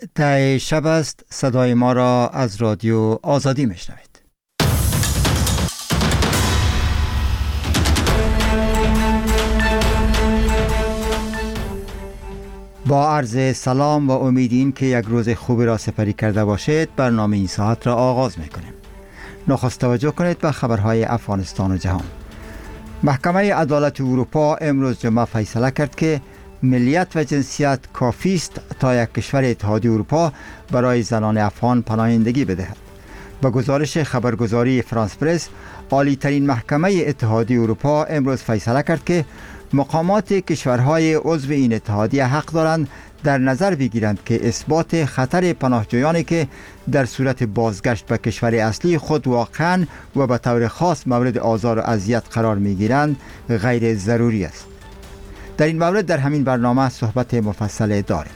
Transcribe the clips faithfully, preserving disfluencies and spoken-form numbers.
ته شب است. صدای ما را از رادیو آزادی میشنوید. با عرض سلام و امیدین که یک روز خوبی را سپری کرده باشید، برنامه این ساعت را آغاز میکنیم. نخست توجه کنید به خبرهای افغانستان و جهان. محکمه عدالت اروپا امروز جمعه فیصله کرد که ملیت و جنسیت کافی است تا یک کشور اتحادیه اروپا برای زنان افغان پناهندگی بدهد. به گزارش خبرگزاری فرانس پرس، عالی ترین محکمه اتحادیه اروپا امروز فیصله کرد که مقامات کشورهای عضو این اتحادیه حق دارند در نظر بگیرند که اثبات خطر پناهجویانی که در صورت بازگشت به کشور اصلی خود واقعاً و به طور خاص مورد آزار و اذیت قرار میگیرند غیر ضروری است. در این مورد در همین برنامه صحبت مفصل داریم.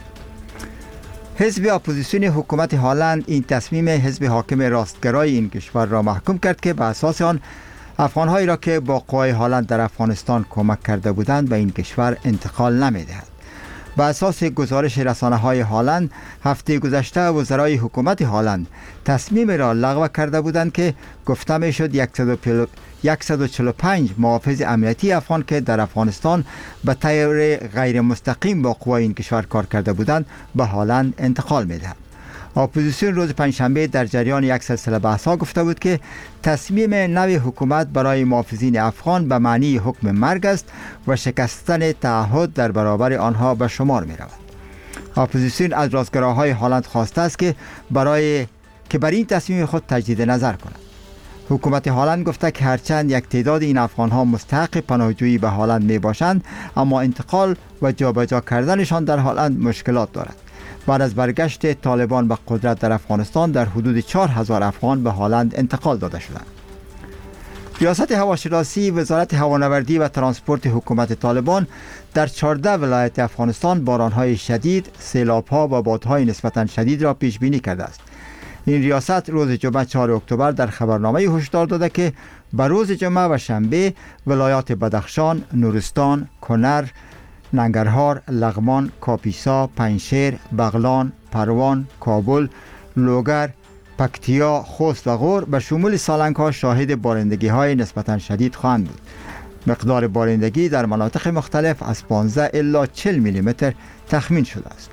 حزب اپوزیسیون حکومت هالند این تصمیم حزب حاکم راستگرای این کشور را محکوم کرد که به اساس آن افغانهایی را که با قوای هالند در افغانستان کمک کرده بودند به این کشور انتقال نمی‌دهد. به اساس گزارش رسانه‌های هالند، هفته گذشته وزرای حکومت هالند تصمیم را لغو کرده بودند که گفته می‌شد صد و چهل و پنج محافظ امنیتی افغان که در افغانستان به طور غیر مستقیم با قوای این کشور کار کرده بودند به هالند انتقال می‌دهد. اپوزیسیون روز پنجشنبه در جریان یک سلسله بحث‌ها گفته بود که تصمیم نو حکومت برای محافظین افغان به معنی حکم مرگ است و شکستن تعهد در برابر آنها به شمار می‌رود. اپوزیسیون از راستگراهای هالند خواسته است که برای که بر این تصمیم خود تجدید نظر کند. حکومت هالند گفته که هرچند یک تعداد این افغان‌ها مستحق پناهجویی به هالند می‌باشند، اما انتقال و جابجا کردنشان در هالند مشکلات دارد. بعد از برگشت طالبان به قدرت در افغانستان، در حدود چهار هزار افغان به هالند انتقال داده شدند. ریاست هواشناسی وزارت هوانوردی و ترانسپورت حکومت طالبان در چهارده ولایت افغانستان بارانهای شدید، سیلاب‌ها و بادهای نسبتاً شدید را پیش بینی کرده است. این ریاست روز جمعه چهارم اکتبر در خبرنامه هشدار داده که به روز جمعه و شنبه ولایات بدخشان، نورستان، کنر، ننگرهار، لغمان، کاپیسا، پنجشیر، بغلان، پروان، کابل، لوگر، پکتیا، خوست و غور به شمول سالنگ‌ها شاهد بارندگی های نسبتاً شدید خواهند بود. مقدار بارندگی در مناطق مختلف از پانزده الی چهل میلیمتر تخمین شده است.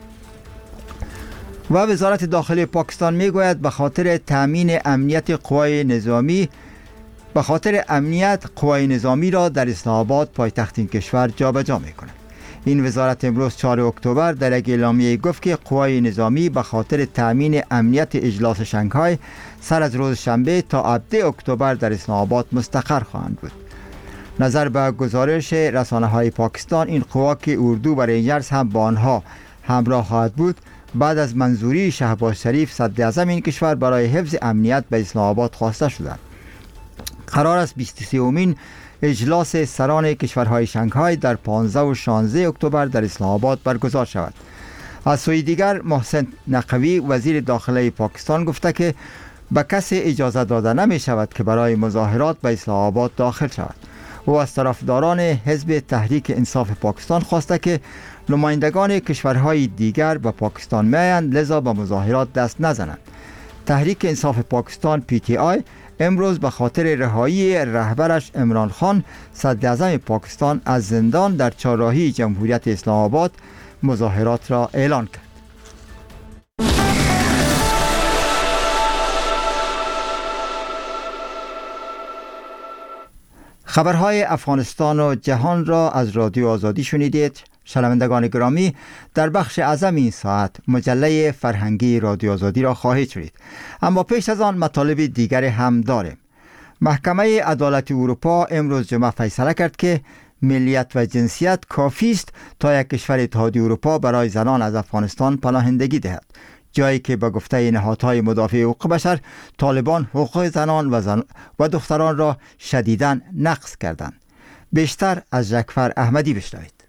و وزارت داخلی پاکستان میگوید به خاطر تامین امنیت قوای نظامی به خاطر امنیت قوای نظامی را در اسلام آباد پایتخت این کشور جابجا می‌کند. این وزارت امروز چهارم اکتبر در یک اعلامیه گفت که قوای نظامی به خاطر تامین امنیت اجلاس شنگهای سر از روز شنبه تا هفدهم اکتبر در اسلام آباد مستقر خواهند بود. نظر به گزارش رسانه‌های پاکستان، این قوا که اردو و رنجرز هم با آنها همراه خواهد بود، بعد از منظوری شهباز شریف صدر اعظم این کشور برای حفظ امنیت به اسلام آباد خواسته شدند. قرار است بیست و سومین اجلاس سران کشورهای شنگهای در پانزده و شانزده اکتبر در اسلام آباد برگزار شود. از سوی دیگر محسن نقوی وزیر داخلی پاکستان گفته که به کسی اجازه داده نمی شود که برای مظاهرات به اسلام آباد داخل شود. او از طرفداران حزب تحریک انصاف پاکستان خواسته که نمایندگان کشورهای دیگر به پاکستان میایند، لذا به مظاهرات دست نزنند. تحریک انصاف پاکستان پی تی آی امروز به خاطر رهایی رهبرش عمران خان صدر اعظم پاکستان از زندان در چهارراهی جمهوریت اسلام آباد مظاهرات را اعلان کرد. خبرهای افغانستان و جهان را از رادیو آزادی شنیدید. شنوندگان گرامی، در بخش اعظم این ساعت مجله فرهنگی رادیو آزادی را خواهید شنید، اما پیش از آن مطالب دیگر هم داریم. محکمه عدالت اروپا امروز جمعه فیصله کرد که ملیت و جنسیت کافی است تا یک کشور اتحادیه اروپا برای زنان از افغانستان پناهندگی دهد، جایی که به گفته نهادهای مدافع حقوق بشر طالبان حقوق زنان و, زن و دختران را شدیداً نقض کردند. بیشتر از جعفر احمدی بشنوید.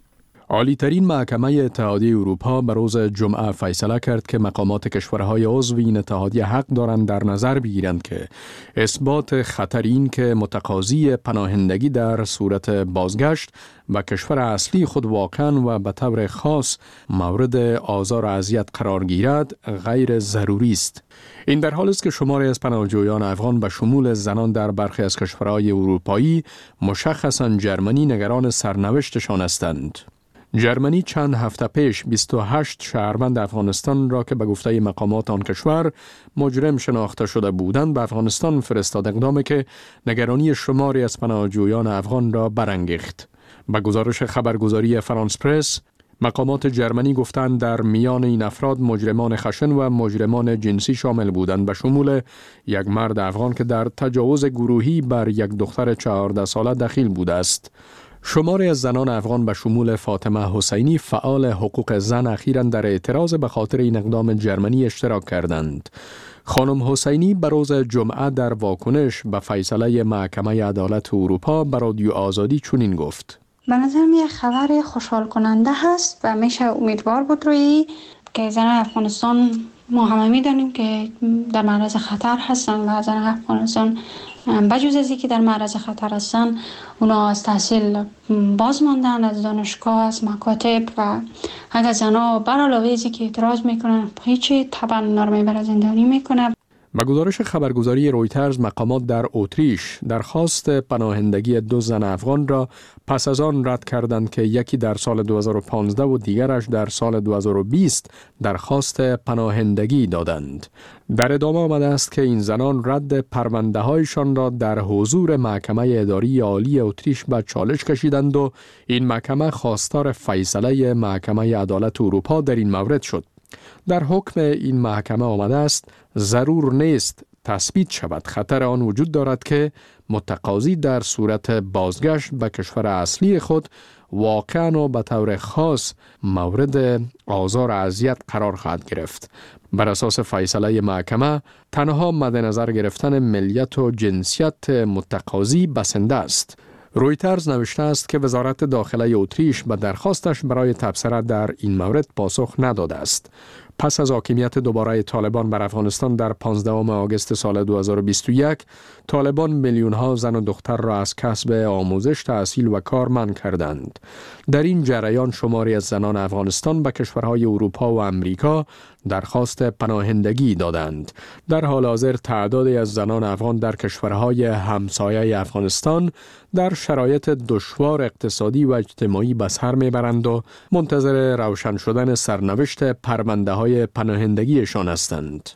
عالی‌ترین محکمه اتحادیه اروپا به روز جمعه فیصله کرد که مقامات کشورهای عضو این اتحادیه حق دارند در نظر بگیرند که اثبات خطر این که متقاضی پناهندگی در صورت بازگشت به کشور اصلی خود واقعاً و به طور خاص مورد آزار و اذیت قرار گیرد غیر ضروری است. این در حالی است که شماری از پناهجویان افغان به شمول زنان در برخی از کشورهای اروپایی مشخصاً جرمنی نگران سرنوشتشان هستند. جرمنی چند هفته پیش بیست و هشت شهروند افغانستان را که به گفته مقامات آن کشور مجرم شناخته شده بودند به افغانستان فرستاد، اقدامی که نگرانی شماری از پناهجویان افغان را برانگیخت. به گزارش خبرگزاری فرانس پرس، مقامات جرمنی گفتند در میان این افراد مجرمان خشن و مجرمان جنسی شامل بودند، به شمول یک مرد افغان که در تجاوز گروهی بر یک دختر چهارده ساله دخیل بوده است. شماری از زنان افغان به شمول فاطمه حسینی فعال حقوق زن اخیراً در اعتراض به خاطر این اقدام جرمنی اشتراک کردند. خانم حسینی به روز جمعه در واکنش به فیصله محکمه عدالت اروپا به رادیو آزادی چنین گفت: به نظر می خبر خوشحال کننده هست و میشه امیدوار بود روی که زنان افغانستان، ما همه میدانیم که در معرض خطر هستن و زنان افغانستان بجز از اینکه در معرض خطر هستن، اونا از تحصیل باز ماندن، از دانشگاه، از مکاتب، و اگر زنها بر علاوه ازی که اعتراض میکنن هیچی طبعا نرمی بر زندانی میکنه. به گزارش خبرگزاری رویترز، مقامات در اتریش درخواست پناهندگی دو زن افغان را پس از آن رد کردند که یکی در سال دو هزار و پانزده و دیگرش در سال دو هزار و بیست درخواست پناهندگی دادند. در ادامه آمده است که این زنان رد پرونده هایشان را در حضور محکمه اداری عالی اتریش به چالش کشیدند و این محکمه خواستار فیصله محکمه عدالت اروپا در این مورد شد. در حکم این محکمه آمده است ضرور نیست تثبیت شود خطر آن وجود دارد که متقاضی در صورت بازگشت به کشور اصلی خود واقعاً و به طور خاص مورد آزار و اذیت قرار خواهد گرفت. بر اساس فیصله محکمه تنها مد نظر گرفتن ملیت و جنسیت متقاضی بسنده است. رویترز نوشته است که وزارت داخله اتریش به درخواستش برای تبصره در این مورد پاسخ نداده است. پس از حاکمیت دوباره طالبان بر افغانستان در پانزدهم آگوست سال دو هزار و بیست و یک، طالبان میلیون ها زن و دختر را از کسب آموزش، تحصیل و کار منع کردند. در این جریان شماری از زنان افغانستان به کشورهای اروپا و امریکا درخواست پناهندگی دادند. در حال حاضر تعدادی از زنان افغان در کشورهای همسایه افغانستان در شرایط دشوار اقتصادی و اجتماعی به سر میبرند و منتظر روشن شدن سرنوشت پرونده های پناهندگیشان هستند.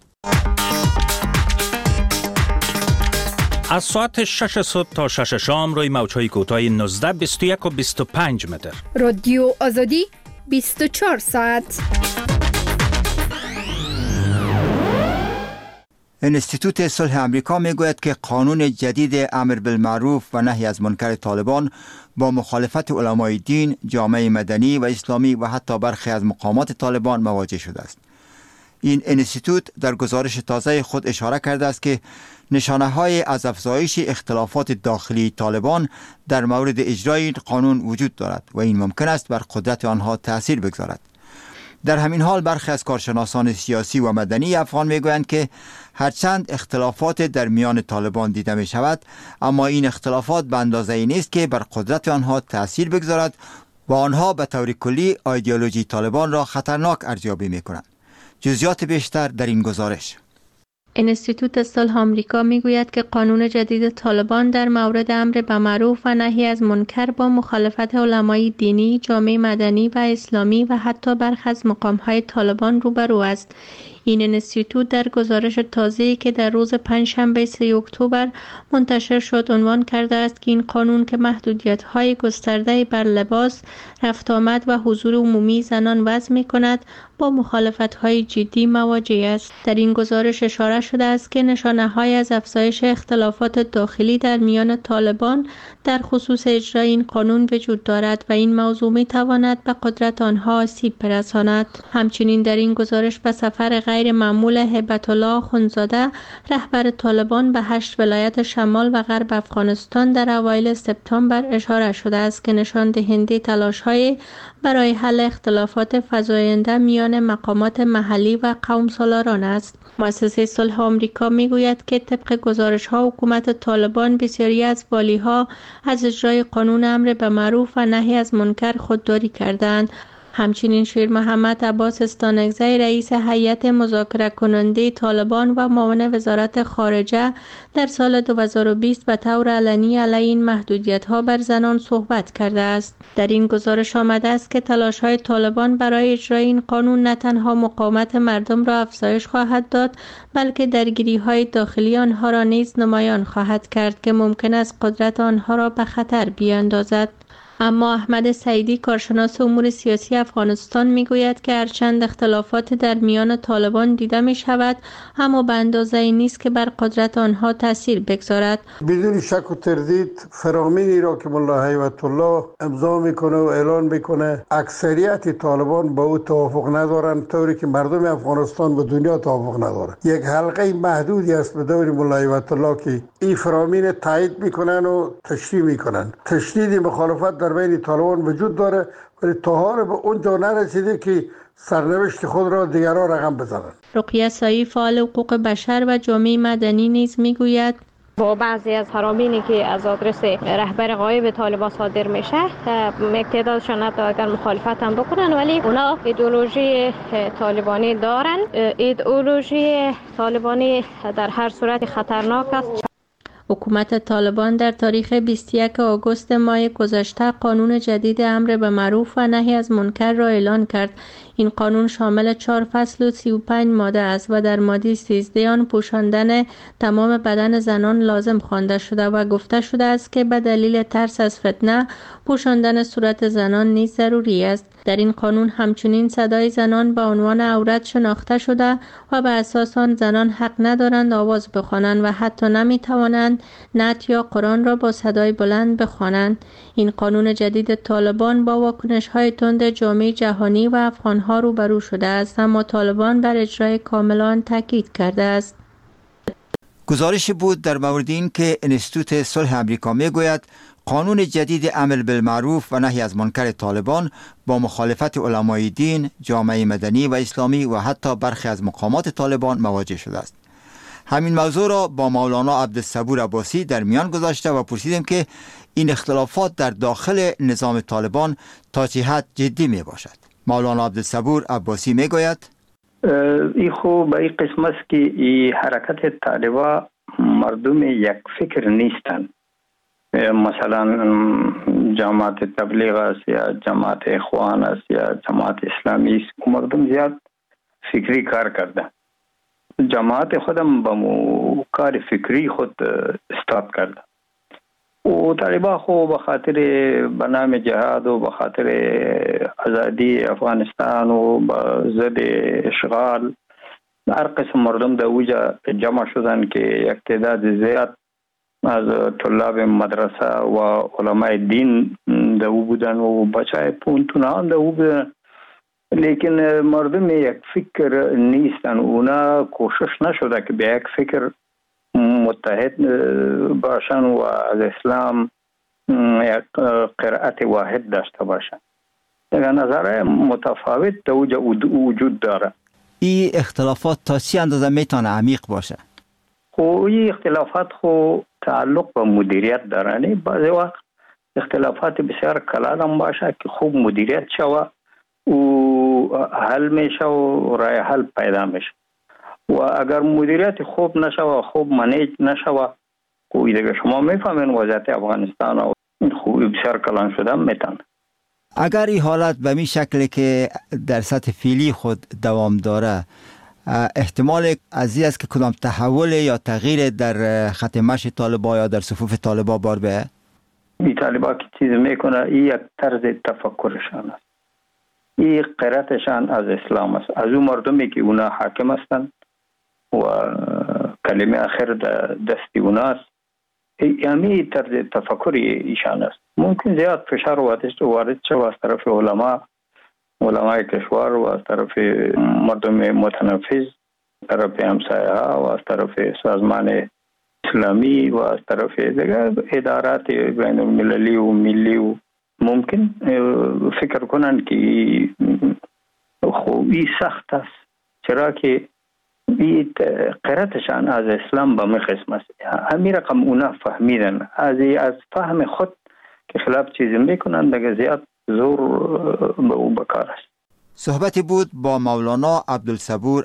از ساعت شش صبح تا شش شام روی موج‌های کوتاه نوزده، بیست و یک و بیست و پنج متر. رادیو آزادی بیست و چهار ساعت. انستیتوت صلح امریکا میگوید که قانون جدید امر بالمعروف و نهی از منکر طالبان با مخالفت علمای دین، جامعه مدنی و اسلامی و حتی برخی از مقامات طالبان مواجه شده است. این انستیتوت در گزارش تازه خود اشاره کرده است که نشانه های از افزایش اختلافات داخلی طالبان در مورد اجرای این قانون وجود دارد و این ممکن است بر قدرت آنها تأثیر بگذارد. در همین حال برخی از کارشناسان سیاسی و مدنی افغان میگویند که هرچند اختلافات در میان طالبان دیده می شود، اما این اختلافات به اندازه ای نیست که بر قدرت آنها تأثیر بگذارد و آنها به طور کلی ایدئولوژی طالبان را خطرناک ارزیابی می کنند. جزئیات بیشتر در این گزارش. انستیتوت صلح آمریکا میگوید که قانون جدید طالبان در مورد امر بالمعروف و نهی از منکر با مخالفت علمای دینی، جامعه مدنی و اسلامی و حتی برخی از مقام‌های طالبان روبرو است. این انستیتوت در گزارش تازه‌ای که در روز پنجشنبه سوم اکتبر منتشر شد عنوان کرده است که این قانون که محدودیت‌های گسترده بر لباس، رفت آمد و حضور عمومی زنان وضع می‌کند با مخالفت‌های جدی مواجه است. در این گزارش اشاره شده است که نشانه‌های از افزایش اختلافات داخلی در میان طالبان در خصوص اجرای این قانون وجود دارد و این موضوع می‌تواند به قدرت آنها آسیب برساند. همچنین در این گزارش به سفر غیر غیر معمول هیبت الله خونزاده رهبر طالبان به هشت ولایت شمال و غرب افغانستان در اوایل سپتامبر اشاره شده است که نشان دهنده تلاش‌های برای حل اختلافات فزاینده میان مقامات محلی و قوم سالاران است. مؤسسه صلح آمریکا میگوید که طبق گزارش‌ها حکومت طالبان بسیاری از والی‌ها از اجرای قانون امر به معروف و نهی از منکر خودداری کردند. همچنین شیر محمد عباس استانکزی رئیس هیئت مذاکره کننده طالبان و معاون وزارت خارجه در سال دو هزار و بیست به طور علنی علیه این محدودیت‌ها بر زنان صحبت کرده است. در این گزارش آمده است که تلاش‌های طالبان برای اجرای این قانون نه تنها مقاومت مردم را افزایش خواهد داد، بلکه درگیری‌های داخلی آنها را نیز نمایان خواهد کرد که ممکن است قدرت آنها را به خطر بیاندازد. اما احمد سعیدی کارشناس امور سیاسی افغانستان میگوید که هرچند اختلافات در میان طالبان دیده می شود، اما به اندازه‌ای نیست که بر قدرت آنها تاثیر بگذارد. بدون شک و تردید فرامینی را که ملا هیبت الله امضا میکنه و اعلان میکنه اکثریت طالبان با او توافق ندارند، طوری که مردم افغانستان و دنیا توافق ندارند. یک حلقه محدودی است به دور ملا هیبت الله که این فرامین تایید میکنن و تشریح میکنن. تشدید مخالفت در بین طالبان وجود داره، ولی تا حالا به اونجا نرسیده که سرنوشت خود را دیگران رقم بزنند. رقیه سایی فعال حقوق بشر و جامعه مدنی نیز میگوید با بعضی از فرامینی که از آدرس رهبر غایب طالبان صادر میشه، تعدادشان حتی اگر مخالفت هم بکنن ولی اونا ایدئولوژی طالبانی دارن. ایدئولوژی طالبانی در هر صورت خطرناک است. حکومت طالبان در تاریخ بیست و یک آگوست ماه گذشته قانون جدید امر به معروف و نهی از منکر را اعلان کرد. این قانون شامل چهار فصل و سی و پنج ماده است و در ماده سیزده آن پوشاندن تمام بدن زنان لازم خوانده شده و گفته شده است که به دلیل ترس از فتنه پوشاندن صورت زنان نیز ضروری است. در این قانون همچنین صدای زنان به عنوان عورت شناخته شده و به اساس آن زنان حق ندارند آواز بخوانند و حتی نمی توانند نعت یا قرآن را با صدای بلند بخوانند. این قانون جدید طالبان با واکنش‌های تند جامعه جهانی و افغان‌ها روبرو شده است، اما طالبان بر اجرای کامل آن تاکید کرده است. گزارش بود در مورد این که انستیتوت صلح آمریکا میگوید قانون جدید امر بالمعروف و نهی از منکر طالبان با مخالفت علمای دین، جامعه مدنی و اسلامی و حتی برخی از مقامات طالبان مواجه شده است. همین موضوع را با مولانا عبدالصبور عباسی در میان گذاشته و پرسیدیم که این اختلافات در داخل نظام طالبان تا چه حد جدی می باشد. مولانا عبدالصبور عباسی می گوید این خوب به این قسم است که این حرکت طالبان مردم یک فکر نیستند. مثلا جماعت تبلیغ است یا جماعت اخوان است یا جماعت اسلامی است، مردم زیاد فکری کار کرده. جماعت خودم با مو کار فکری خود استاد کرده و طالبان خو به خاطر به نام جهاد و به خاطر آزادی افغانستان و به ضد اشغال هر قسم مردم در اوجا جمع شدن که یک تعداد زیاد از طلاب مدرسه و علماء دین در او بودن و بچه پونتونان در او بودن، لیکن مردم یک فکر نیستن. اونا کوشش نشده که به یک فکر متحد باشن و از اسلام یک قرائت واحد داشته باشن. در نظر متفاوت در اوجا وجود داره. این اختلافات تا چی اندازه میتونه عمیق باشه؟ خو این اختلافات خو تعلق به مدیریت دارن. بعضی وقت اختلافات بسیار کلان هم باشه که خوب مدیریت شوه و حل میشه و رای حل پیدا میشه، و اگر مدیریت خوب نشوه، خوب منیج نشوه، خوبی دیگه شما میفهمین وضعیت افغانستان و این خوبی بسیار کلان شده میتن. اگر این حالت به می شکلی که در سطح فعلی خود دوام داره، احتمال از این است که کدام تحول یا تغییر در خط مشی طالبان یا در صفوف طالبان بار به این طالبان که چیز میکنه این یک طرز تفکرشان است، این قرائتشان از اسلام است، از اون مردمی که اونا حاکم هستند و کلمه آخر دستی اونا است. یعنی طرز تفکر ایشان است. ممکن زیاد فشار وارد شد از طرف علما علمای کشور و از طرف مردم متنفذ طرف همسایه ها و از طرف سازمان اسلامی و از طرف دیگر ادارات بین المللی و ملی و ممکن فکر کنند که خوبی سخت است، چرا که این قرارتشان از اسلام به می قسم است. همین رقم اونا فهمیدن، از از فهم خود که خلاف چیزی میکنن دیگه زیاد زور به او بکار است. صحبتی بود با مولانا عبدالصبور